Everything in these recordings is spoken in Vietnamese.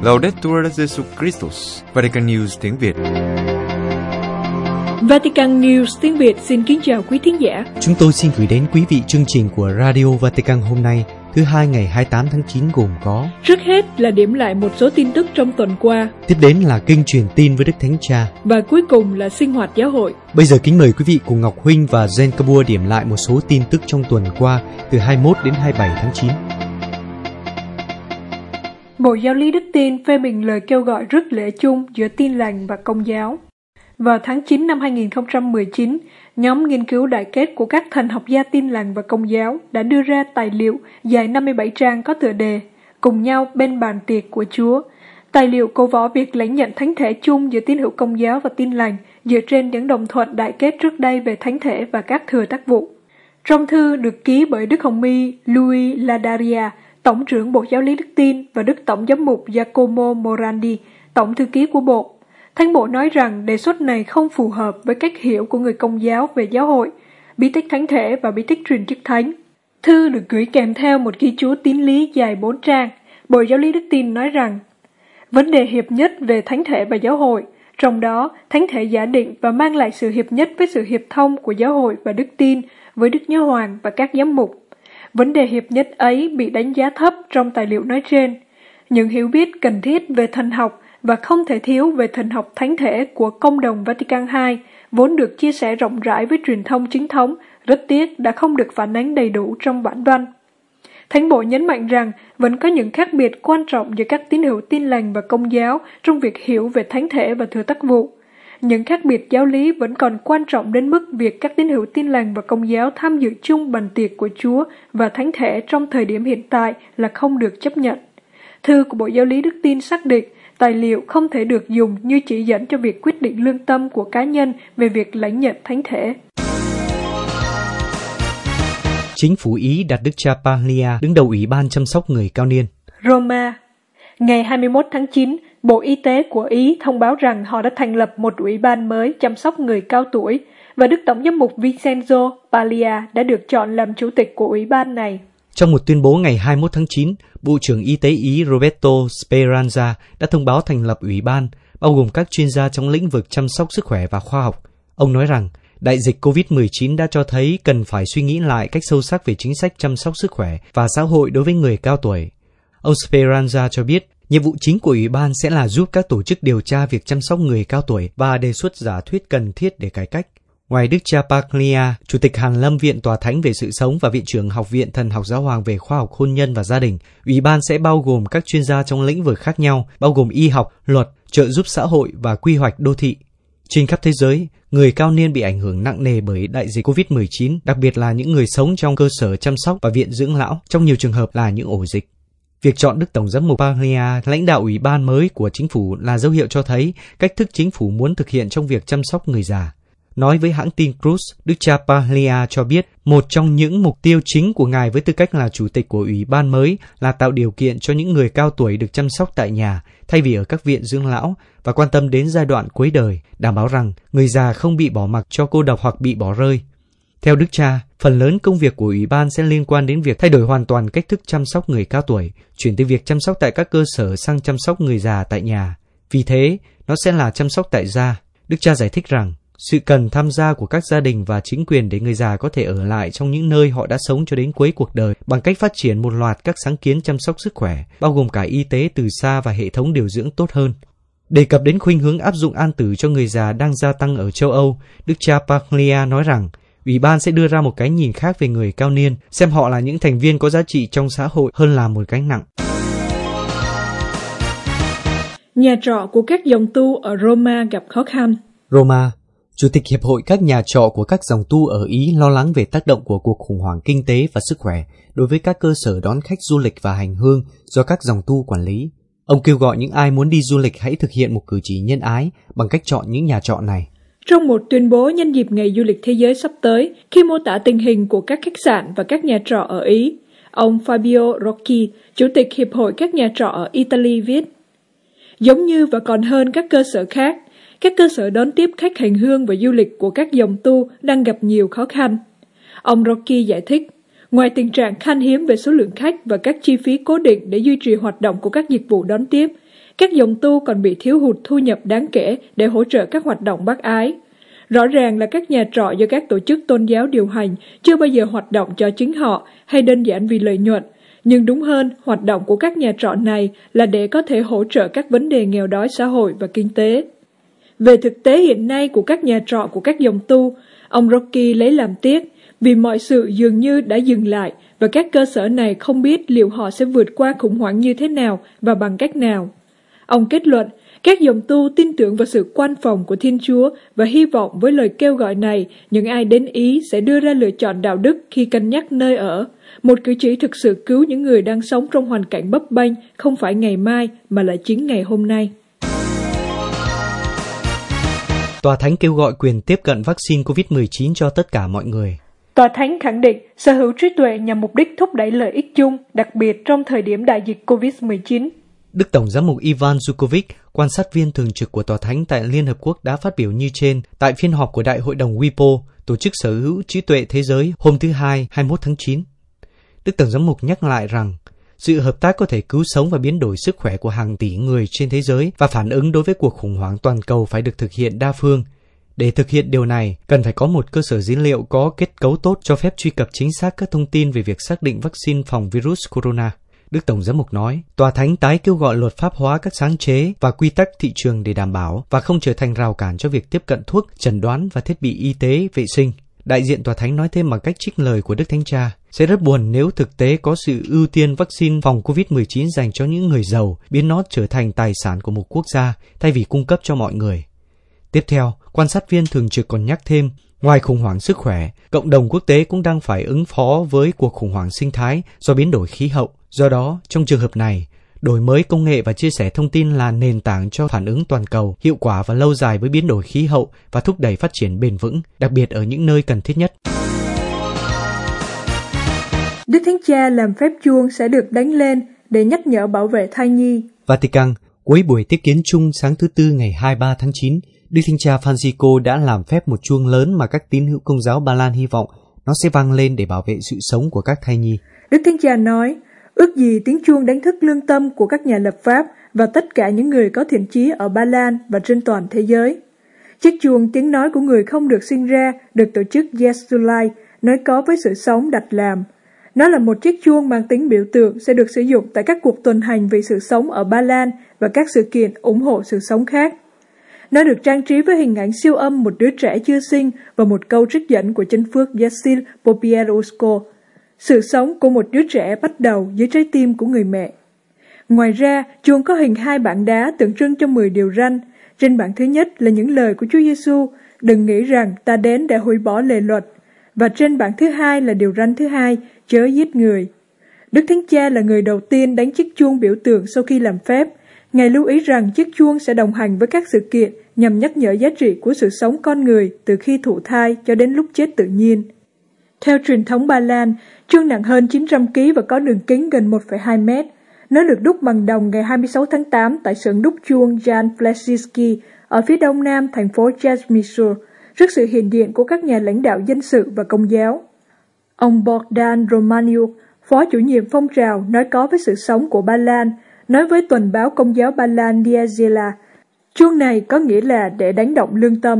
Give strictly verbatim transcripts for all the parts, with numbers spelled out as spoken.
Laudetur Jesus Christus, Vatican News tiếng Việt. Vatican News tiếng Việt xin kính chào quý thính giả. Chúng tôi xin gửi đến quý vị chương trình của Radio Vatican hôm nay, thứ hai ngày hai mươi tám tháng chín gồm có: trước hết là điểm lại một số tin tức trong tuần qua, tiếp đến là kênh truyền tin với Đức Thánh Cha, và cuối cùng là sinh hoạt giáo hội. Bây giờ kính mời quý vị cùng Ngọc Huynh và Jen Kabua điểm lại một số tin tức trong tuần qua từ hai mươi mốt đến hai mươi bảy tháng chín. Bộ Giáo lý Đức Tin phê bình lời kêu gọi rước lễ chung giữa Tin lành và Công giáo. Vào tháng chín năm hai nghìn không trăm mười chín, nhóm nghiên cứu đại kết của các thần học gia Tin lành và Công giáo đã đưa ra tài liệu dài năm mươi bảy trang có tựa đề Cùng nhau bên bàn tiệc của Chúa. Tài liệu cổ võ việc lãnh nhận thánh thể chung giữa tín hữu Công giáo và Tin lành dựa trên những đồng thuận đại kết trước đây về thánh thể và các thừa tác vụ. Trong thư được ký bởi Đức Hồng y Louis Ladaria, Tổng trưởng Bộ Giáo lý Đức Tin, và Đức Tổng giám mục Giacomo Morandi, Tổng thư ký của Bộ, Thánh Bộ nói rằng đề xuất này không phù hợp với cách hiểu của người Công giáo về giáo hội, bí tích thánh thể và bí tích truyền chức thánh. Thư được gửi kèm theo một ghi chú tín lý dài bốn trang. Bộ Giáo lý Đức Tin nói rằng vấn đề hiệp nhất về thánh thể và giáo hội, trong đó thánh thể giả định và mang lại sự hiệp nhất với sự hiệp thông của giáo hội và Đức Tin với Đức Giáo Hoàng và các giám mục. Vấn đề hiệp nhất ấy bị đánh giá thấp trong tài liệu nói trên. Những hiểu biết cần thiết về thần học và không thể thiếu về thần học thánh thể của Công đồng Vatican hai vốn được chia sẻ rộng rãi với truyền thông chính thống, rất tiếc đã không được phản ánh đầy đủ trong bản văn. Thánh Bộ nhấn mạnh rằng vẫn có những khác biệt quan trọng giữa các tín hữu Tin lành và Công giáo trong việc hiểu về thánh thể và thừa tác vụ. Những khác biệt giáo lý vẫn còn quan trọng đến mức việc các tín hữu Tin lành và Công giáo tham dự chung bàn tiệc của Chúa và thánh thể trong thời điểm hiện tại là không được chấp nhận. Thư của Bộ Giáo lý Đức Tin xác định tài liệu không thể được dùng như chỉ dẫn cho việc quyết định lương tâm của cá nhân về việc lãnh nhận thánh thể. Chính phủ Ý đặt Đức cha Paglia đứng đầu Ủy ban chăm sóc người cao niên. Roma. Ngày hai mươi mốt tháng chín, Bộ Y tế của Ý thông báo rằng họ đã thành lập một ủy ban mới chăm sóc người cao tuổi, và Đức Tổng giám mục Vincenzo Paglia đã được chọn làm chủ tịch của ủy ban này. Trong một tuyên bố ngày hai mươi mốt tháng chín, Bộ trưởng Y tế Ý Roberto Speranza đã thông báo thành lập ủy ban, bao gồm các chuyên gia trong lĩnh vực chăm sóc sức khỏe và khoa học. Ông nói rằng, đại dịch covid mười chín đã cho thấy cần phải suy nghĩ lại cách sâu sắc về chính sách chăm sóc sức khỏe và xã hội đối với người cao tuổi. Ông Speranza cho biết, nhiệm vụ chính của ủy ban sẽ là giúp các tổ chức điều tra việc chăm sóc người cao tuổi và đề xuất giả thuyết cần thiết để cải cách. Ngoài Đức cha Paglia, Chủ tịch Hàn Lâm Viện Tòa Thánh về sự sống và Viện trưởng Học viện Thần học Giáo hoàng về khoa học hôn nhân và gia đình, ủy ban sẽ bao gồm các chuyên gia trong lĩnh vực khác nhau, bao gồm y học, luật, trợ giúp xã hội và quy hoạch đô thị. Trên khắp thế giới, người cao niên bị ảnh hưởng nặng nề bởi đại dịch covid mười chín, đặc biệt là những người sống trong cơ sở chăm sóc và viện dưỡng lão, trong nhiều trường hợp là những ổ dịch. Việc chọn Đức Tổng giám mục Paglia lãnh đạo ủy ban mới của chính phủ là dấu hiệu cho thấy cách thức chính phủ muốn thực hiện trong việc chăm sóc người già. Nói với hãng tin Cruz, Đức cha Paglia cho biết một trong những mục tiêu chính của ngài với tư cách là chủ tịch của ủy ban mới là tạo điều kiện cho những người cao tuổi được chăm sóc tại nhà thay vì ở các viện dưỡng lão, và quan tâm đến giai đoạn cuối đời, đảm bảo rằng người già không bị bỏ mặc cho cô độc hoặc bị bỏ rơi. Theo Đức cha, phần lớn công việc của ủy ban sẽ liên quan đến việc thay đổi hoàn toàn cách thức chăm sóc người cao tuổi, chuyển từ việc chăm sóc tại các cơ sở sang chăm sóc người già tại nhà. Vì thế, nó sẽ là chăm sóc tại gia. Đức cha giải thích rằng, sự cần tham gia của các gia đình và chính quyền để người già có thể ở lại trong những nơi họ đã sống cho đến cuối cuộc đời bằng cách phát triển một loạt các sáng kiến chăm sóc sức khỏe, bao gồm cả y tế từ xa và hệ thống điều dưỡng tốt hơn. Đề cập đến khuynh hướng áp dụng an tử cho người già đang gia tăng ở châu Âu, Đức cha Paglia nói rằng, ủy ban sẽ đưa ra một cái nhìn khác về người cao niên, xem họ là những thành viên có giá trị trong xã hội hơn là một gánh nặng. Nhà trọ của các dòng tu ở Roma gặp khó khăn. Roma. Chủ tịch Hiệp hội các nhà trọ của các dòng tu ở Ý lo lắng về tác động của cuộc khủng hoảng kinh tế và sức khỏe đối với các cơ sở đón khách du lịch và hành hương do các dòng tu quản lý. Ông kêu gọi những ai muốn đi du lịch hãy thực hiện một cử chỉ nhân ái bằng cách chọn những nhà trọ này. Trong một tuyên bố nhân dịp Ngày Du lịch Thế giới sắp tới, khi mô tả tình hình của các khách sạn và các nhà trọ ở Ý, ông Fabio Rocchi, Chủ tịch Hiệp hội các nhà trọ ở Italy viết, giống như và còn hơn các cơ sở khác, các cơ sở đón tiếp khách hành hương và du lịch của các dòng tu đang gặp nhiều khó khăn. Ông Rocchi giải thích, ngoài tình trạng khan hiếm về số lượng khách và các chi phí cố định để duy trì hoạt động của các dịch vụ đón tiếp, các dòng tu còn bị thiếu hụt thu nhập đáng kể để hỗ trợ các hoạt động bác ái. Rõ ràng là các nhà trọ do các tổ chức tôn giáo điều hành chưa bao giờ hoạt động cho chính họ hay đơn giản vì lợi nhuận, nhưng đúng hơn, hoạt động của các nhà trọ này là để có thể hỗ trợ các vấn đề nghèo đói xã hội và kinh tế. Về thực tế hiện nay của các nhà trọ của các dòng tu, ông Rocky lấy làm tiếc vì mọi sự dường như đã dừng lại và các cơ sở này không biết liệu họ sẽ vượt qua khủng hoảng như thế nào và bằng cách nào. Ông kết luận, các dòng tu tin tưởng vào sự quan phòng của Thiên Chúa và hy vọng với lời kêu gọi này, những ai đến Ý sẽ đưa ra lựa chọn đạo đức khi cân nhắc nơi ở. Một cử chỉ thực sự cứu những người đang sống trong hoàn cảnh bấp bênh không phải ngày mai mà là chính ngày hôm nay. Tòa Thánh kêu gọi quyền tiếp cận vaccine covid mười chín cho tất cả mọi người. Tòa Thánh khẳng định sở hữu trí tuệ nhằm mục đích thúc đẩy lợi ích chung, đặc biệt trong thời điểm đại dịch covid mười chín. Đức Tổng giám mục Ivan Zukovic, quan sát viên thường trực của Tòa Thánh tại Liên Hợp Quốc đã phát biểu như trên tại phiên họp của Đại hội đồng vê i pê o, Tổ chức Sở hữu trí tuệ thế giới, hôm thứ Hai, hai mươi mốt tháng chín. Đức Tổng giám mục nhắc lại rằng, sự hợp tác có thể cứu sống và biến đổi sức khỏe của hàng tỷ người trên thế giới và phản ứng đối với cuộc khủng hoảng toàn cầu phải được thực hiện đa phương. Để thực hiện điều này, cần phải có một cơ sở dữ liệu có kết cấu tốt cho phép truy cập chính xác các thông tin về việc xác định vaccine phòng virus corona. Đức Tổng giám mục nói, Tòa Thánh tái kêu gọi luật pháp hóa các sáng chế và quy tắc thị trường để đảm bảo và không trở thành rào cản cho việc tiếp cận thuốc, chẩn đoán và thiết bị y tế, vệ sinh. Đại diện Tòa Thánh nói thêm bằng cách trích lời của Đức Thánh Cha, sẽ rất buồn nếu thực tế có sự ưu tiên vaccine phòng covid mười chín dành cho những người giàu, biến nó trở thành tài sản của một quốc gia thay vì cung cấp cho mọi người. Tiếp theo, quan sát viên thường trực còn nhắc thêm, ngoài khủng hoảng sức khỏe, cộng đồng quốc tế cũng đang phải ứng phó với cuộc khủng hoảng sinh thái do biến đổi khí hậu. Do đó, trong trường hợp này, đổi mới công nghệ và chia sẻ thông tin là nền tảng cho phản ứng toàn cầu, hiệu quả và lâu dài với biến đổi khí hậu và thúc đẩy phát triển bền vững, đặc biệt ở những nơi cần thiết nhất. Đức Thánh Cha làm phép chuông sẽ được đánh lên để nhắc nhở bảo vệ thai nhi. Vatican, cuối buổi tiếp kiến chung sáng thứ Tư ngày hai mươi ba tháng chín, Đức Thánh Cha Francisco đã làm phép một chuông lớn mà các tín hữu Công giáo Ba Lan hy vọng nó sẽ vang lên để bảo vệ sự sống của các thai nhi. Đức Thánh Cha nói, ước gì tiếng chuông đánh thức lương tâm của các nhà lập pháp và tất cả những người có thiện chí ở Ba Lan và trên toàn thế giới. Chiếc chuông tiếng nói của người không được sinh ra được tổ chức Yes to Life nói có với sự sống đặt làm. Nó là một chiếc chuông mang tính biểu tượng sẽ được sử dụng tại các cuộc tuần hành vì sự sống ở Ba Lan và các sự kiện ủng hộ sự sống khác. Nó được trang trí với hình ảnh siêu âm một đứa trẻ chưa sinh và một câu trích dẫn của chân phước Vasil Popierusko. Sự sống của một đứa trẻ bắt đầu dưới trái tim của người mẹ. Ngoài ra, chuông có hình hai bảng đá tượng trưng cho mười điều răn. Trên bảng thứ nhất là những lời của Chúa Giêsu, đừng nghĩ rằng ta đến để hủy bỏ lề luật. Và trên bảng thứ hai là điều răn thứ hai, chớ giết người. Đức Thánh Cha là người đầu tiên đánh chiếc chuông biểu tượng sau khi làm phép. Ngài lưu ý rằng chiếc chuông sẽ đồng hành với các sự kiện nhằm nhắc nhở giá trị của sự sống con người từ khi thụ thai cho đến lúc chết tự nhiên. Theo truyền thống Ba Lan, chuông nặng hơn chín trăm ki lô gam và có đường kính gần một phẩy hai mét. Nó được đúc bằng đồng ngày hai mươi sáu tháng tám tại xưởng đúc chuông Jan Fleszczynski ở phía đông nam thành phố Jasmysur, trước sự hiện diện của các nhà lãnh đạo dân sự và công giáo. Ông Bogdan Romaniuk, phó chủ nhiệm phong trào nói có với sự sống của Ba Lan, nói với tuần báo công giáo Ba Lan Diazela, chuông này có nghĩa là để đánh động lương tâm.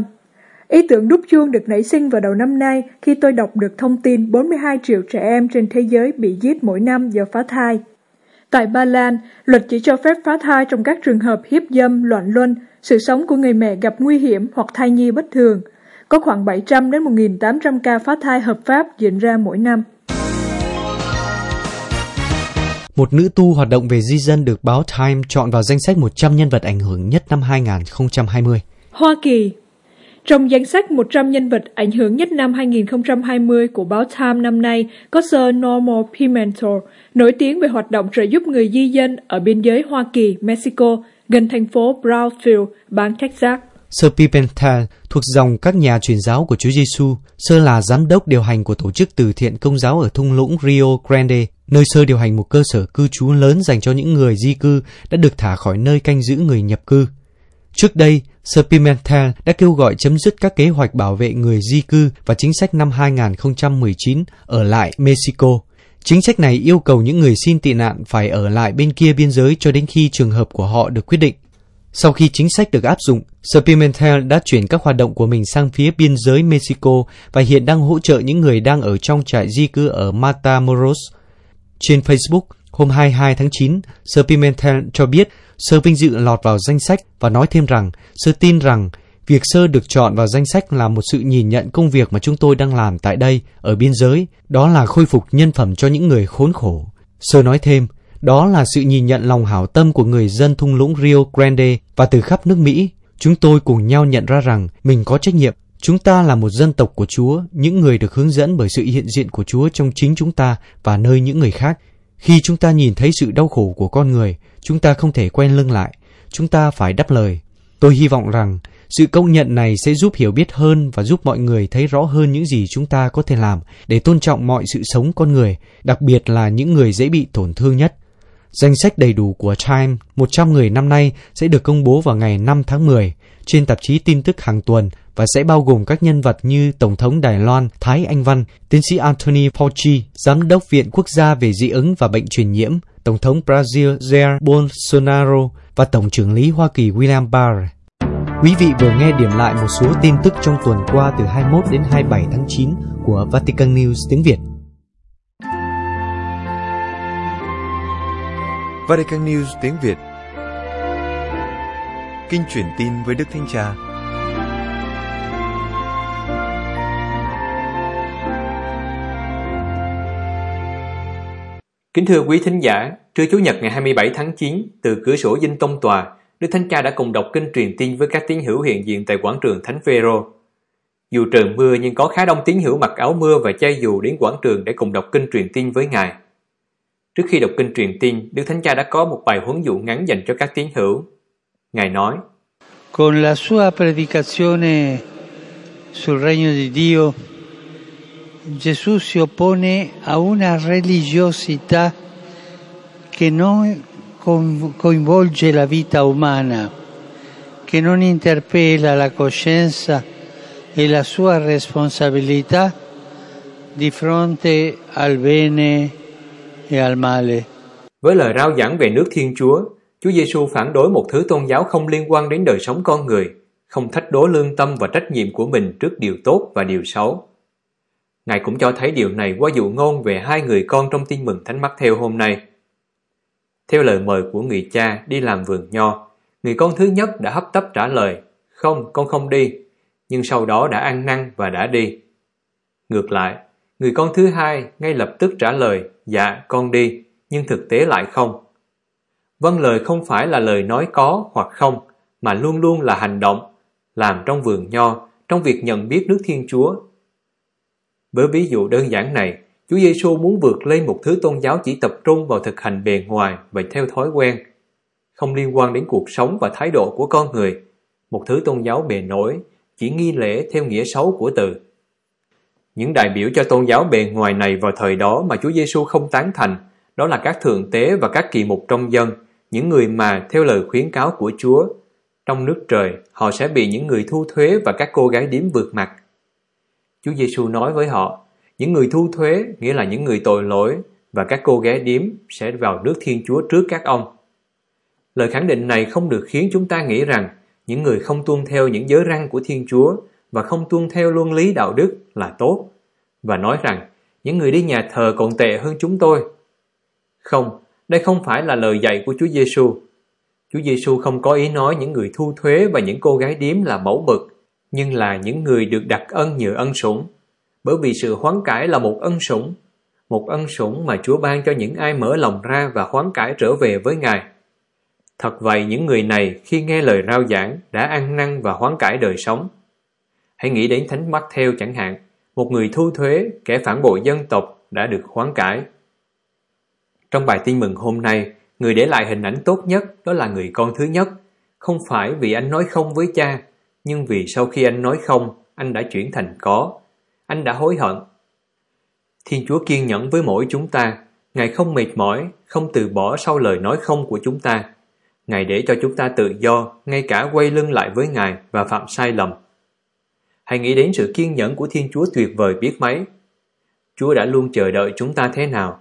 Ý tưởng đúc chuông được nảy sinh vào đầu năm nay khi tôi đọc được thông tin bốn mươi hai triệu trẻ em trên thế giới bị giết mỗi năm do phá thai. Tại Ba Lan, luật chỉ cho phép phá thai trong các trường hợp hiếp dâm, loạn luân, sự sống của người mẹ gặp nguy hiểm hoặc thai nhi bất thường. Có khoảng bảy trăm đến một nghìn tám trăm ca phá thai hợp pháp diễn ra mỗi năm. Một nữ tu hoạt động về di dân được báo Time chọn vào danh sách một trăm nhân vật ảnh hưởng nhất năm hai không hai không. Hoa Kỳ. Trong danh sách một trăm nhân vật ảnh hưởng nhất năm hai không hai không của báo Time năm nay có Sir Norman Pimentel, nổi tiếng về hoạt động trợ giúp người di dân ở biên giới Hoa Kỳ, Mexico, gần thành phố Brownsville, bang Texas. Sir Pimentel thuộc dòng các nhà truyền giáo của Chúa Giêsu. Sir là giám đốc điều hành của tổ chức từ thiện công giáo ở thung lũng Rio Grande, nơi Sir điều hành một cơ sở cư trú lớn dành cho những người di cư đã được thả khỏi nơi canh giữ người nhập cư. Trước đây, Sir Pimentel đã kêu gọi chấm dứt các kế hoạch bảo vệ người di cư và chính sách năm hai không một chín ở lại Mexico. Chính sách này yêu cầu những người xin tị nạn phải ở lại bên kia biên giới cho đến khi trường hợp của họ được quyết định. Sau khi chính sách được áp dụng, Spimentel đã chuyển các hoạt động của mình sang phía biên giới Mexico và hiện đang hỗ trợ những người đang ở trong trại di cư ở Matamoros. Trên Facebook, hôm hai mươi hai tháng chín, Spimentel cho biết Sơ vinh dự lọt vào danh sách và nói thêm rằng Sơ tin rằng việc Sơ được chọn vào danh sách là một sự nhìn nhận công việc mà chúng tôi đang làm tại đây, ở biên giới, đó là khôi phục nhân phẩm cho những người khốn khổ. Sơ nói thêm, đó là sự nhìn nhận lòng hảo tâm của người dân thung lũng Rio Grande và từ khắp nước Mỹ. Chúng tôi cùng nhau nhận ra rằng mình có trách nhiệm. Chúng ta là một dân tộc của Chúa, những người được hướng dẫn bởi sự hiện diện của Chúa trong chính chúng ta và nơi những người khác. Khi chúng ta nhìn thấy sự đau khổ của con người, chúng ta không thể quay lưng lại. Chúng ta phải đáp lời. Tôi hy vọng rằng sự công nhận này sẽ giúp hiểu biết hơn và giúp mọi người thấy rõ hơn những gì chúng ta có thể làm để tôn trọng mọi sự sống con người, đặc biệt là những người dễ bị tổn thương nhất. Danh sách đầy đủ của Time một trăm người năm nay sẽ được công bố vào ngày năm tháng mười trên tạp chí tin tức hàng tuần và sẽ bao gồm các nhân vật như Tổng thống Đài Loan Thái Anh Văn, tiến sĩ Anthony Fauci, Giám đốc Viện Quốc gia về dị ứng và bệnh truyền nhiễm, Tổng thống Brazil Jair Bolsonaro và Tổng trưởng lý Hoa Kỳ William Barr. Quý vị vừa nghe điểm lại một số tin tức trong tuần qua từ hai mươi mốt đến hai mươi bảy tháng chín của Vatican News tiếng Việt. Vatican News tiếng Việt. Kinh truyền tin với Đức Thánh Cha. Kính thưa quý thính giả, trưa Chủ nhật ngày hai mươi bảy tháng chín, từ cửa sổ dinh tông tòa, Đức Thánh Cha đã cùng đọc kinh truyền tin với các tín hữu hiện diện tại quảng trường Thánh Phêrô. Dù trời mưa nhưng có khá đông tín hữu mặc áo mưa và chai dù đến quảng trường để cùng đọc kinh truyền tin với Ngài. Trước khi đọc kinh truyền tin, Đức Thánh Cha đã có một bài huấn dụ ngắn dành cho các tín hữu. Ngài nói: Con la sua predicazione sul regno di Dio, Gesù si oppone a una religiosità che non coinvolge la vita umana, che non interpella la coscienza e la sua responsabilità di fronte al bene e al male. Với lời rao giảng về nước Thiên Chúa, Chúa Giêsu phản đối một thứ tôn giáo không liên quan đến đời sống con người, không thách đố lương tâm và trách nhiệm của mình trước điều tốt và điều xấu. Ngài cũng cho thấy điều này qua dụ ngôn về hai người con trong tin mừng Thánh Mắc-thêu hôm nay. Theo lời mời của người cha đi làm vườn nho, người con thứ nhất đã hấp tấp trả lời: "Không, con không đi", nhưng sau đó đã ăn năn và đã đi. Ngược lại, người con thứ hai ngay lập tức trả lời: "Dạ, con đi", nhưng thực tế lại không. Vâng lời không phải là lời nói có hoặc không, mà luôn luôn là hành động, làm trong vườn nho, trong việc nhận biết nước Thiên Chúa. Với ví dụ đơn giản này, Chúa Giêsu muốn vượt lên một thứ tôn giáo chỉ tập trung vào thực hành bề ngoài và theo thói quen, không liên quan đến cuộc sống và thái độ của con người, một thứ tôn giáo bề nổi, chỉ nghi lễ theo nghĩa xấu của từ. Những đại biểu cho tôn giáo bề ngoài này vào thời đó mà Chúa Giêsu không tán thành, đó là các thượng tế và các kỳ mục trong dân, những người mà, theo lời khuyến cáo của Chúa, trong nước trời họ sẽ bị những người thu thuế và các cô gái điếm vượt mặt. Chúa Giêsu nói với họ, những người thu thuế nghĩa là những người tội lỗi và các cô gái điếm sẽ vào nước Thiên Chúa trước các ông. Lời khẳng định này không được khiến chúng ta nghĩ rằng những người không tuân theo những giới răn của Thiên Chúa và không tuân theo luân lý đạo đức là tốt, và nói rằng những người đi nhà thờ còn tệ hơn chúng tôi. Không, đây không phải là lời dạy của Chúa Giêsu. Chúa Giêsu không có ý nói những người thu thuế và những cô gái điếm là mẫu mực, nhưng là những người được đặc ân nhờ ân sủng, bởi vì sự hoán cải là một ân sủng, một ân sủng mà Chúa ban cho những ai mở lòng ra và hoán cải trở về với Ngài. Thật vậy, những người này khi nghe lời rao giảng đã ăn năn và hoán cải đời sống. Hãy nghĩ đến Thánh Mắc-thêu chẳng hạn, một người thu thuế, kẻ phản bội dân tộc đã được hoán cải. Trong bài tin mừng hôm nay, người để lại hình ảnh tốt nhất đó là người con thứ nhất, không phải vì anh nói không với cha, nhưng vì sau khi anh nói không, anh đã chuyển thành có. Anh đã hối hận. Thiên Chúa kiên nhẫn với mỗi chúng ta. Ngài không mệt mỏi, không từ bỏ sau lời nói không của chúng ta. Ngài để cho chúng ta tự do, ngay cả quay lưng lại với Ngài và phạm sai lầm. Hãy nghĩ đến sự kiên nhẫn của Thiên Chúa tuyệt vời biết mấy. Chúa đã luôn chờ đợi chúng ta thế nào,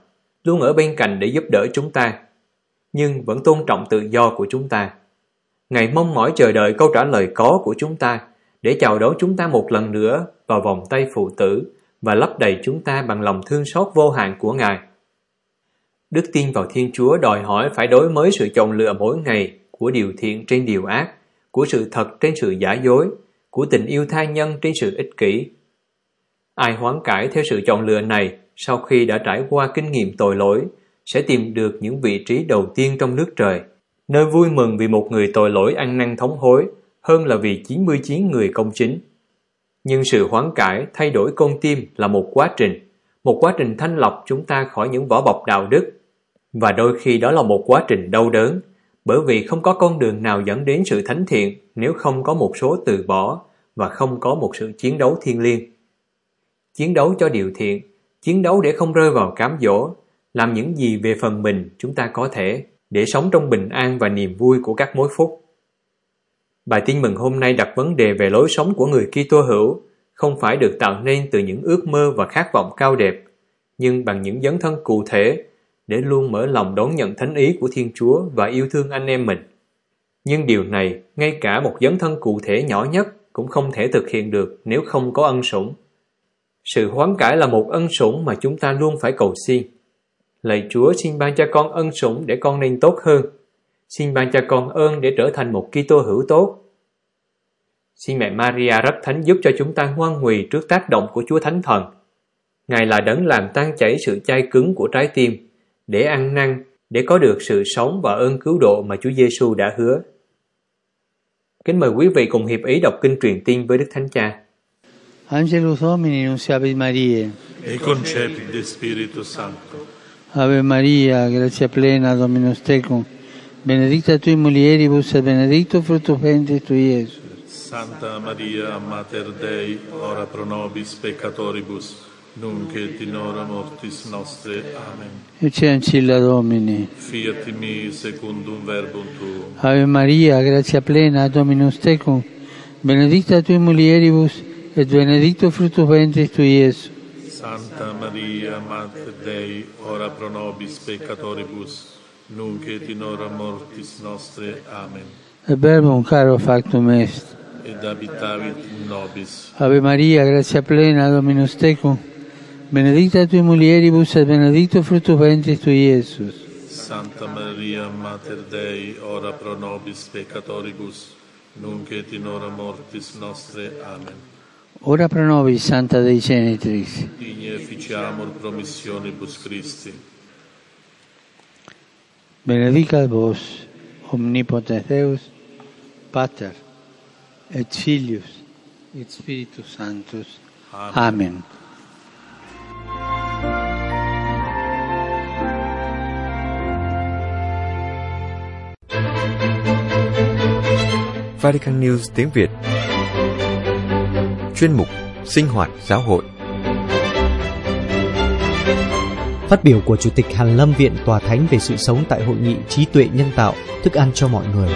luôn ở bên cạnh để giúp đỡ chúng ta, nhưng vẫn tôn trọng tự do của chúng ta. Ngài mong mỏi chờ đợi câu trả lời có của chúng ta để chào đón chúng ta một lần nữa vào vòng tay phụ tử và lấp đầy chúng ta bằng lòng thương xót vô hạn của Ngài. Đức tin vào Thiên Chúa đòi hỏi phải đối mới sự chọn lựa mỗi ngày của điều thiện trên điều ác, của sự thật trên sự giả dối, của tình yêu tha nhân trên sự ích kỷ. Ai hoán cải theo sự chọn lựa này sau khi đã trải qua kinh nghiệm tội lỗi sẽ tìm được những vị trí đầu tiên trong nước trời, nơi vui mừng vì một người tội lỗi ăn năn thống hối hơn là vì chín mươi chín người công chính. Nhưng sự hoán cải thay đổi con tim là một quá trình, một quá trình thanh lọc chúng ta khỏi những vỏ bọc đạo đức, và đôi khi đó là một quá trình đau đớn, bởi vì không có con đường nào dẫn đến sự thánh thiện nếu không có một số từ bỏ và không có một sự chiến đấu thiêng liêng. Chiến đấu cho điều thiện, chiến đấu để không rơi vào cám dỗ, làm những gì về phần mình chúng ta có thể để sống trong bình an và niềm vui của các mối phúc. Bài tin mừng hôm nay đặt vấn đề về lối sống của người Kitô hữu không phải được tạo nên từ những ước mơ và khát vọng cao đẹp, nhưng bằng những dấn thân cụ thể để luôn mở lòng đón nhận thánh ý của Thiên Chúa và yêu thương anh em mình. Nhưng điều này, ngay cả một dấn thân cụ thể nhỏ nhất cũng không thể thực hiện được nếu không có ân sủng. Sự hoán cải là một ân sủng mà chúng ta luôn phải cầu xin. Lạy Chúa, xin ban cho con ân sủng để con nên tốt hơn. Xin ban cho con ơn để trở thành một Kitô hữu tốt. Xin mẹ Maria rất thánh giúp cho chúng ta ngoan huỳ trước tác động của Chúa Thánh Thần. Ngài là đấng làm tan chảy sự chai cứng của trái tim, để ăn năn, để có được sự sống và ơn cứu độ mà Chúa Giêsu đã hứa. Kính mời quý vị cùng hiệp ý đọc kinh truyền tin với Đức Thánh Cha. Angelus Domini nunciavit Mariae, e concepit de Spiritu Sancto. Ave Maria, gratia plena, Dominus tecum, benedicta tui mulieribus et benedictus fructus ventris tui, Iesus. Santa Maria, Mater Dei, ora pro nobis peccatoribus, nunc et in hora mortis nostre. Amen. Ecce ancilla Domini. Fiat mi secundum verbum tuum. Ave Maria, gratia plena, Dominus tecum, benedicta tui mulieribus et benedictus fructus ventris tui, Iesus. Santa Maria, Mater Dei, ora pro nobis peccatoribus, nunc et in hora mortis nostre. Amen. Et verbum caro factum est. Ed habitavit in nobis. Ave Maria, gratia plena, Dominus tecum, benedicta tui mulieribus et benedictus fructus ventris tui, Iesus. Santa Maria, Mater Dei, ora pro nobis peccatoribus, nunc et in hora mortis nostre. Amen. Ora pro nobis, Santa Dei Genitrix. Digne efficiamur promissionibus Christi. Benedicat vos, omnipotens Deus, Pater, et Filius, et Spiritus Sanctus. Amen. Amen. Vatican News tiếng Việt. Chuyên mục Sinh hoạt giáo hội. Phát biểu của Chủ tịch Hàn Lâm Viện Tòa Thánh về sự sống tại hội nghị trí tuệ nhân tạo, thức ăn cho mọi người.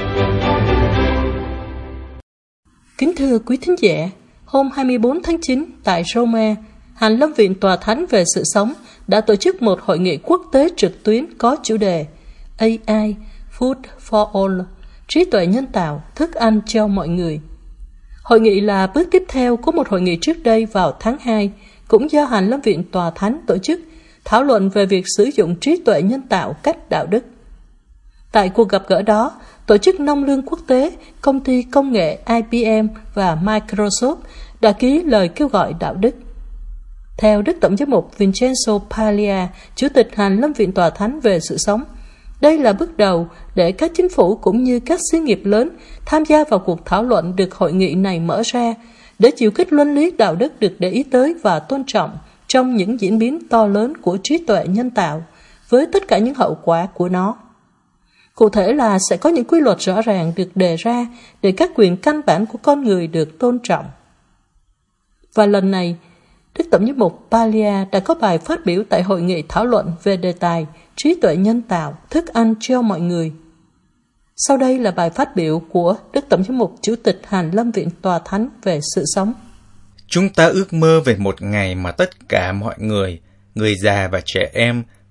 Kính thưa quý thính giả, hôm hai mươi bốn tháng chín tại Roma, Hàn Lâm Viện Tòa Thánh về sự sống đã tổ chức một hội nghị quốc tế trực tuyến có chủ đề a i Food for All, trí tuệ nhân tạo, thức ăn cho mọi người. Hội nghị là bước tiếp theo của một hội nghị trước đây vào tháng hai, cũng do Hàn Lâm Viện Tòa Thánh tổ chức, thảo luận về việc sử dụng trí tuệ nhân tạo cách đạo đức. Tại cuộc gặp gỡ đó, Tổ chức Nông lương Quốc tế, công ty công nghệ I B M và Microsoft đã ký lời kêu gọi đạo đức. Theo Đức Tổng giám mục Vincenzo Paglia, Chủ tịch Hàn Lâm Viện Tòa Thánh về sự sống, đây là bước đầu để các chính phủ cũng như các xí nghiệp lớn tham gia vào cuộc thảo luận được hội nghị này mở ra, để chiều kích luân lý đạo đức được để ý tới và tôn trọng trong những diễn biến to lớn của trí tuệ nhân tạo, với tất cả những hậu quả của nó. Cụ thể là sẽ có những quy luật rõ ràng được đề ra để các quyền căn bản của con người được tôn trọng. Và lần này, Đức Tổng giám mục Paglia đã có bài phát biểu tại hội nghị thảo luận về đề tài trí tuệ nhân tạo, thức ăn cho mọi người. Sau đây là bài phát biểu của Đức Tổng giám mục Chủ tịch Hàn Lâm Viện Tòa Thánh về sự sống. Chúng ta ước mơ về một ngày mà tất cả mọi người, người già và trẻ em,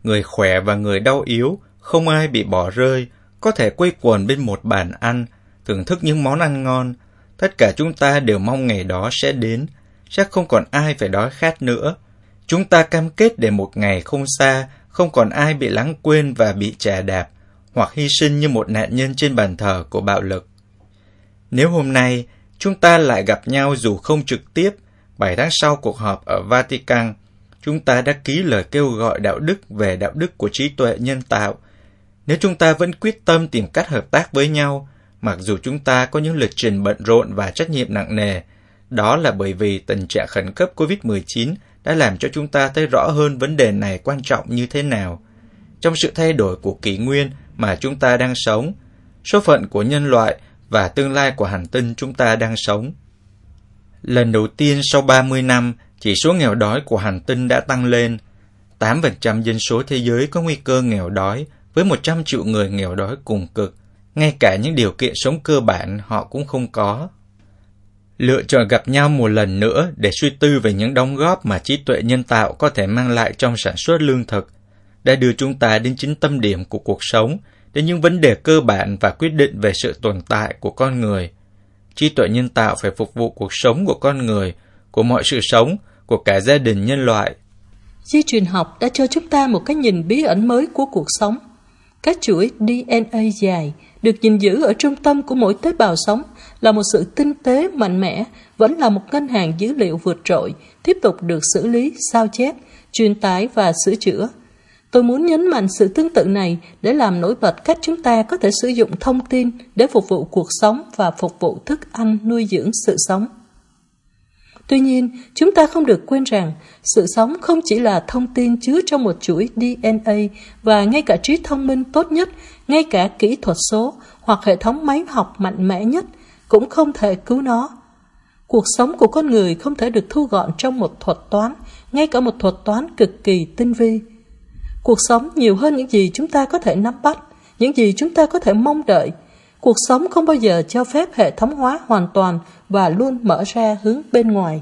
người khỏe và người đau yếu, không ai bị bỏ rơi, có thể quây quần bên một bàn ăn, thưởng thức những món ăn ngon. Tất cả chúng ta đều mong ngày đó sẽ đến, sẽ không còn ai phải đói khát nữa. Chúng ta cam kết để một ngày không xa, không còn ai bị lãng quên và bị chà đạp, hoặc hy sinh như một nạn nhân trên bàn thờ của bạo lực. Nếu hôm nay, chúng ta lại gặp nhau dù không trực tiếp, bảy tháng sau cuộc họp ở Vatican, chúng ta đã ký lời kêu gọi đạo đức về đạo đức của trí tuệ nhân tạo. Nếu chúng ta vẫn quyết tâm tìm cách hợp tác với nhau, mặc dù chúng ta có những lịch trình bận rộn và trách nhiệm nặng nề, đó là bởi vì tình trạng khẩn cấp covid mười chín đã làm cho chúng ta thấy rõ hơn vấn đề này quan trọng như thế nào. Trong sự thay đổi của kỷ nguyên mà chúng ta đang sống, số phận của nhân loại và tương lai của hành tinh chúng ta đang sống. Lần đầu tiên sau ba mươi năm, chỉ số nghèo đói của hành tinh đã tăng lên. tám phần trăm dân số thế giới có nguy cơ nghèo đói, với một trăm triệu người nghèo đói cùng cực. Ngay cả những điều kiện sống cơ bản họ cũng không có. Lựa chọn gặp nhau một lần nữa để suy tư về những đóng góp mà trí tuệ nhân tạo có thể mang lại trong sản xuất lương thực đã đưa chúng ta đến chính tâm điểm của cuộc sống, đến những vấn đề cơ bản và quyết định về sự tồn tại của con người. Trí tuệ nhân tạo phải phục vụ cuộc sống của con người, của mọi sự sống, của cả gia đình nhân loại. Di truyền học đã cho chúng ta một cái nhìn bí ẩn mới của cuộc sống. Các chuỗi đê en a dài được gìn giữ ở trung tâm của mỗi tế bào sống là một sự tinh tế mạnh mẽ, vẫn là một ngân hàng dữ liệu vượt trội, tiếp tục được xử lý, sao chép, truyền tải và sửa chữa. Tôi muốn nhấn mạnh sự tương tự này để làm nổi bật cách chúng ta có thể sử dụng thông tin để phục vụ cuộc sống và phục vụ thức ăn nuôi dưỡng sự sống. Tuy nhiên, chúng ta không được quên rằng sự sống không chỉ là thông tin chứa trong một chuỗi đê en a và ngay cả trí thông minh tốt nhất, ngay cả kỹ thuật số hoặc hệ thống máy học mạnh mẽ nhất cũng không thể cứu nó. Cuộc sống của con người không thể được thu gọn trong một thuật toán, ngay cả một thuật toán cực kỳ tinh vi. Cuộc sống nhiều hơn những gì chúng ta có thể nắm bắt, những gì chúng ta có thể mong đợi. Cuộc sống không bao giờ cho phép hệ thống hóa hoàn toàn và luôn mở ra hướng bên ngoài.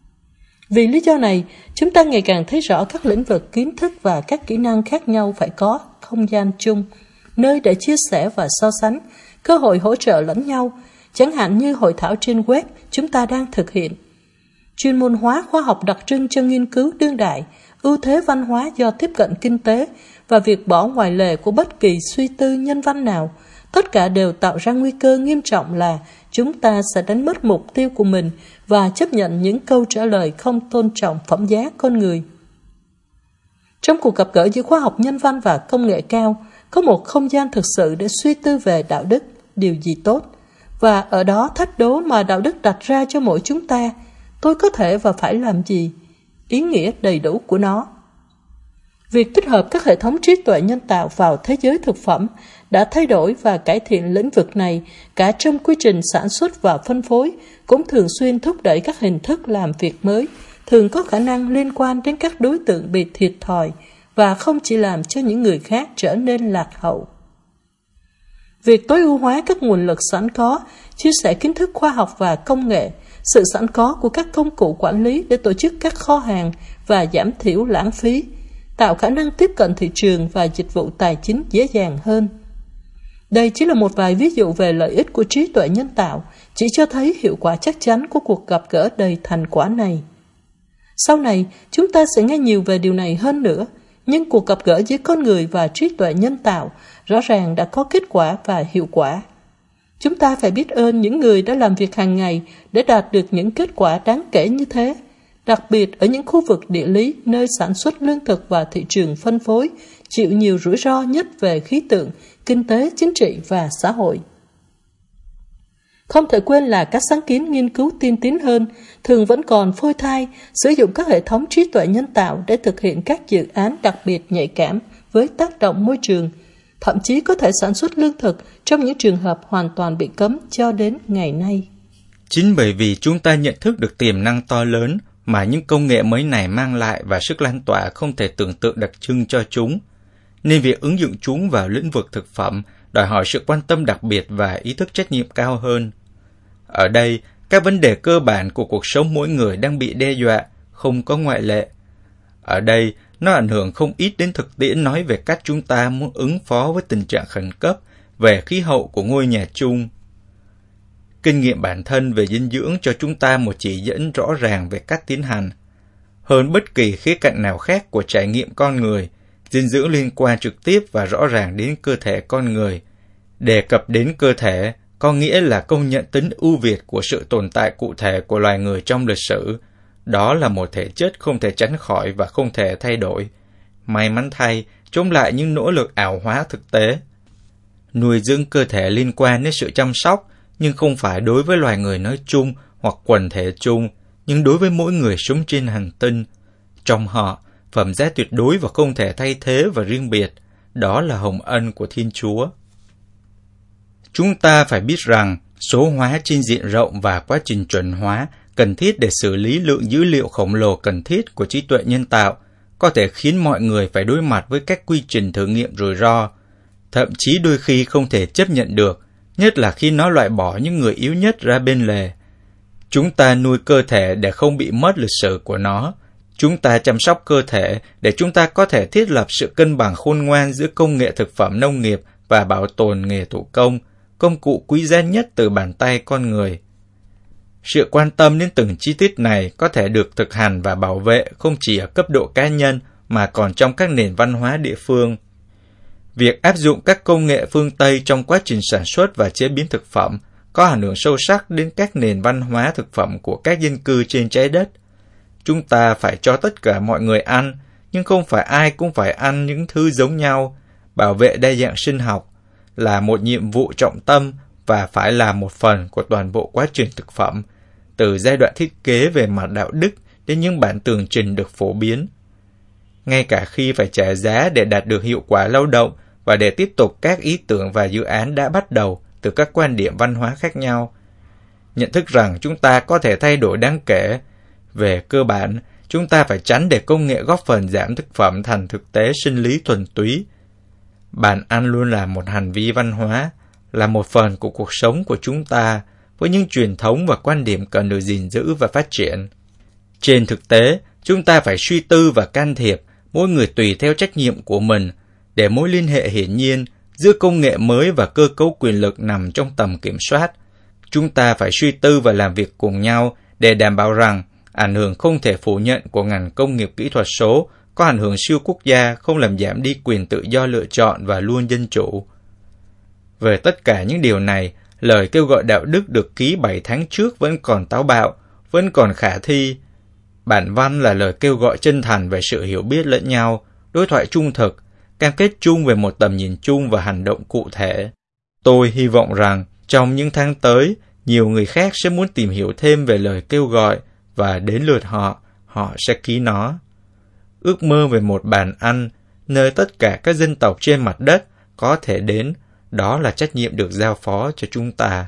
Vì lý do này, chúng ta ngày càng thấy rõ các lĩnh vực kiến thức và các kỹ năng khác nhau phải có không gian chung, nơi để chia sẻ và so sánh, cơ hội hỗ trợ lẫn nhau, chẳng hạn như hội thảo trên web chúng ta đang thực hiện. Chuyên môn hóa khoa học đặc trưng cho nghiên cứu đương đại, ưu thế văn hóa do tiếp cận kinh tế và việc bỏ ngoài lề của bất kỳ suy tư nhân văn nào, tất cả đều tạo ra nguy cơ nghiêm trọng là chúng ta sẽ đánh mất mục tiêu của mình và chấp nhận những câu trả lời không tôn trọng phẩm giá con người. Trong cuộc gặp gỡ giữa khoa học nhân văn và công nghệ cao, có một không gian thực sự để suy tư về đạo đức, điều gì tốt, và ở đó thách đố mà đạo đức đặt ra cho mỗi chúng ta, tôi có thể và phải làm gì, ý nghĩa đầy đủ của nó. Việc tích hợp các hệ thống trí tuệ nhân tạo vào thế giới thực phẩm đã thay đổi và cải thiện lĩnh vực này cả trong quy trình sản xuất và phân phối, cũng thường xuyên thúc đẩy các hình thức làm việc mới, thường có khả năng liên quan đến các đối tượng bị thiệt thòi và không chỉ làm cho những người khác trở nên lạc hậu. Việc tối ưu hóa các nguồn lực sẵn có, chia sẻ kiến thức khoa học và công nghệ, sự sẵn có của các công cụ quản lý để tổ chức các kho hàng và giảm thiểu lãng phí, tạo khả năng tiếp cận thị trường và dịch vụ tài chính dễ dàng hơn. Đây chỉ là một vài ví dụ về lợi ích của trí tuệ nhân tạo, chỉ cho thấy hiệu quả chắc chắn của cuộc gặp gỡ đầy thành quả này. Sau này, chúng ta sẽ nghe nhiều về điều này hơn nữa, nhưng cuộc gặp gỡ giữa con người và trí tuệ nhân tạo rõ ràng đã có kết quả và hiệu quả. Chúng ta phải biết ơn những người đã làm việc hàng ngày để đạt được những kết quả đáng kể như thế, đặc biệt ở những khu vực địa lý nơi sản xuất lương thực và thị trường phân phối chịu nhiều rủi ro nhất về khí tượng, kinh tế, chính trị và xã hội. Không thể quên là các sáng kiến nghiên cứu tiên tiến hơn thường vẫn còn phôi thai sử dụng các hệ thống trí tuệ nhân tạo để thực hiện các dự án đặc biệt nhạy cảm với tác động môi trường, thậm chí có thể sản xuất lương thực trong những trường hợp hoàn toàn bị cấm cho đến ngày nay. Chính bởi vì chúng ta nhận thức được tiềm năng to lớn mà những công nghệ mới này mang lại và sức lan tỏa không thể tưởng tượng đặc trưng cho chúng, nên việc ứng dụng chúng vào lĩnh vực thực phẩm đòi hỏi sự quan tâm đặc biệt và ý thức trách nhiệm cao hơn. Ở đây, các vấn đề cơ bản của cuộc sống mỗi người đang bị đe dọa, không có ngoại lệ. Ở đây, nó ảnh hưởng không ít đến thực tiễn nói về cách chúng ta muốn ứng phó với tình trạng khẩn cấp về khí hậu của ngôi nhà chung. Kinh nghiệm bản thân về dinh dưỡng cho chúng ta một chỉ dẫn rõ ràng về cách tiến hành. Hơn bất kỳ khía cạnh nào khác của trải nghiệm con người, dinh dưỡng liên quan trực tiếp và rõ ràng đến cơ thể con người. Đề cập đến cơ thể có nghĩa là công nhận tính ưu việt của sự tồn tại cụ thể của loài người trong lịch sử. Đó là một thể chất không thể tránh khỏi và không thể thay đổi. May mắn thay, chống lại những nỗ lực ảo hóa thực tế. Nuôi dưỡng cơ thể liên quan đến sự chăm sóc, nhưng không phải đối với loài người nói chung hoặc quần thể chung, nhưng đối với mỗi người sống trên hành tinh. Trong họ, phẩm giá tuyệt đối và không thể thay thế và riêng biệt, đó là hồng ân của Thiên Chúa. Chúng ta phải biết rằng, số hóa trên diện rộng và quá trình chuẩn hóa cần thiết để xử lý lượng dữ liệu khổng lồ cần thiết của trí tuệ nhân tạo có thể khiến mọi người phải đối mặt với các quy trình thử nghiệm rủi ro, thậm chí đôi khi không thể chấp nhận được, nhất là khi nó loại bỏ những người yếu nhất ra bên lề. Chúng ta nuôi cơ thể để không bị mất lịch sử của nó. Chúng ta chăm sóc cơ thể để chúng ta có thể thiết lập sự cân bằng khôn ngoan giữa công nghệ thực phẩm nông nghiệp và bảo tồn nghề thủ công, công cụ quý giá nhất từ bàn tay con người. Sự quan tâm đến từng chi tiết này có thể được thực hành và bảo vệ không chỉ ở cấp độ cá nhân mà còn trong các nền văn hóa địa phương. Việc áp dụng các công nghệ phương Tây trong quá trình sản xuất và chế biến thực phẩm có ảnh hưởng sâu sắc đến các nền văn hóa thực phẩm của các dân cư trên trái đất. Chúng ta phải cho tất cả mọi người ăn, nhưng không phải ai cũng phải ăn những thứ giống nhau. Bảo vệ đa dạng sinh học là một nhiệm vụ trọng tâm và phải là một phần của toàn bộ quá trình thực phẩm, từ giai đoạn thiết kế về mặt đạo đức đến những bản tường trình được phổ biến. Ngay cả khi phải trả giá để đạt được hiệu quả lao động và để tiếp tục các ý tưởng và dự án đã bắt đầu từ các quan điểm văn hóa khác nhau. Nhận thức rằng chúng ta có thể thay đổi đáng kể. Về cơ bản, chúng ta phải tránh để công nghệ góp phần giảm thực phẩm thành thực tế sinh lý thuần túy. Bàn ăn luôn là một hành vi văn hóa, là một phần của cuộc sống của chúng ta, với những truyền thống và quan điểm cần được gìn giữ và phát triển. Trên thực tế, chúng ta phải suy tư và can thiệp, mỗi người tùy theo trách nhiệm của mình, để mối liên hệ hiển nhiên giữa công nghệ mới và cơ cấu quyền lực nằm trong tầm kiểm soát. Chúng ta phải suy tư và làm việc cùng nhau để đảm bảo rằng ảnh hưởng không thể phủ nhận của ngành công nghiệp kỹ thuật số có ảnh hưởng siêu quốc gia không làm giảm đi quyền tự do lựa chọn và luôn dân chủ. Về tất cả những điều này, lời kêu gọi đạo đức được ký bảy tháng trước vẫn còn táo bạo, vẫn còn khả thi. Bản văn là lời kêu gọi chân thành về sự hiểu biết lẫn nhau, đối thoại trung thực, cam kết chung về một tầm nhìn chung và hành động cụ thể. Tôi hy vọng rằng trong những tháng tới, nhiều người khác sẽ muốn tìm hiểu thêm về lời kêu gọi và đến lượt họ, họ sẽ ký nó. Ước mơ về một bàn ăn, nơi tất cả các dân tộc trên mặt đất có thể đến, đó là trách nhiệm được giao phó cho chúng ta.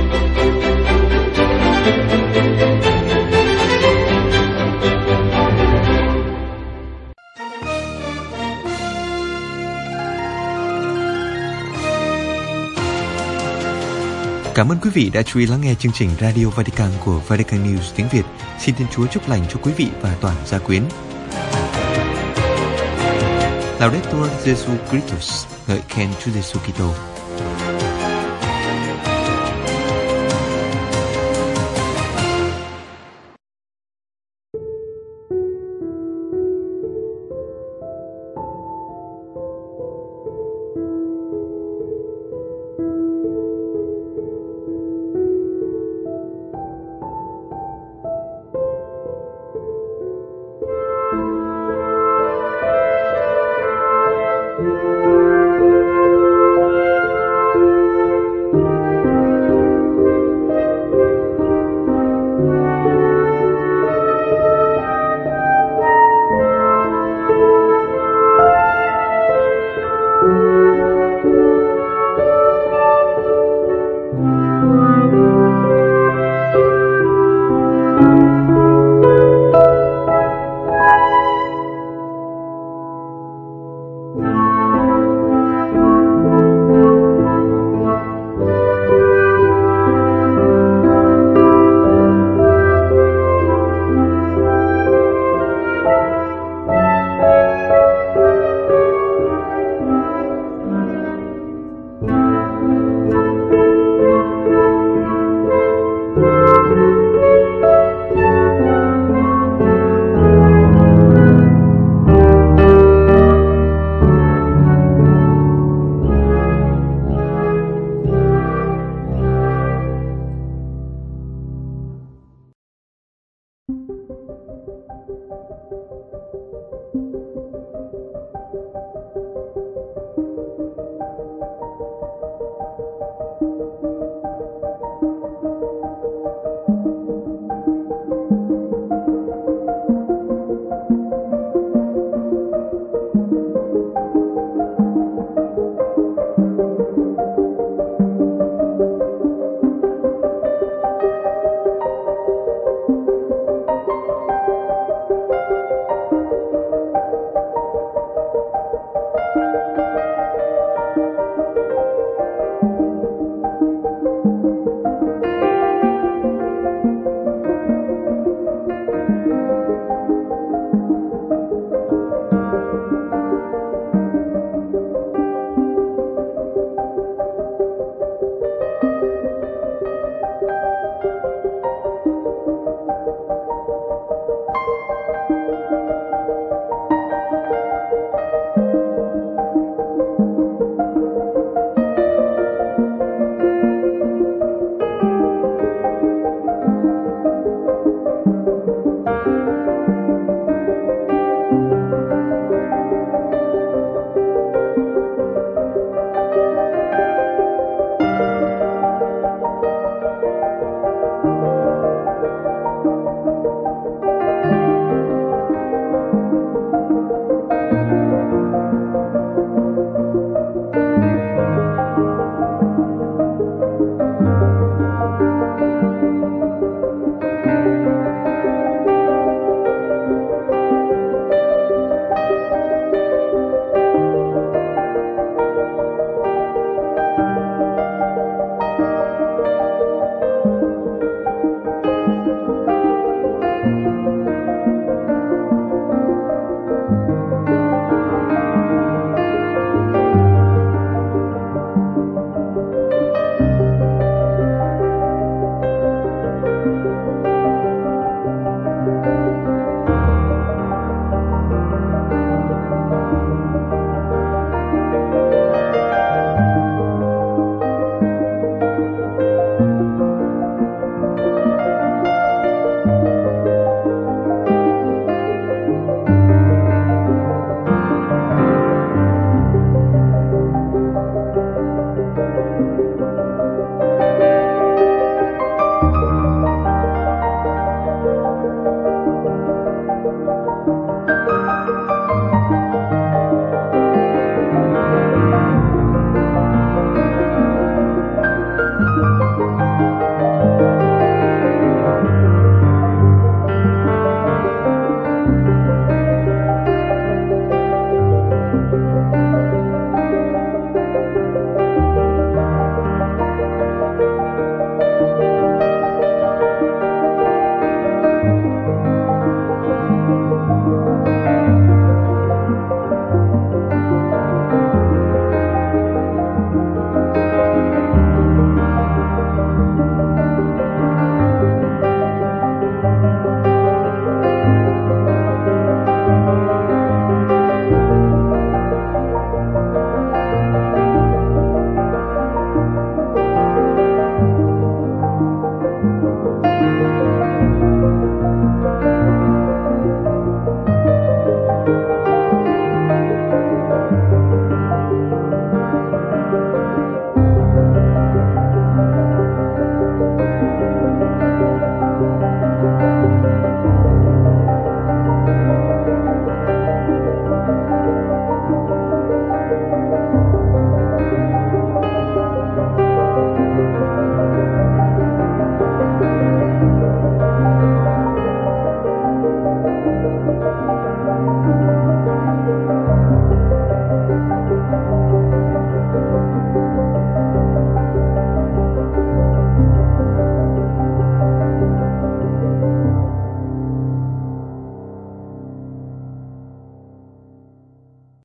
Cảm ơn quý vị đã chú ý lắng nghe chương trình Radio Vatican của Vatican News tiếng Việt. Xin Thiên Chúa chúc lành cho quý vị và toàn gia quyến. Laudetur Jesu Christus, ngợi khen Chúa Giêsu Kitô.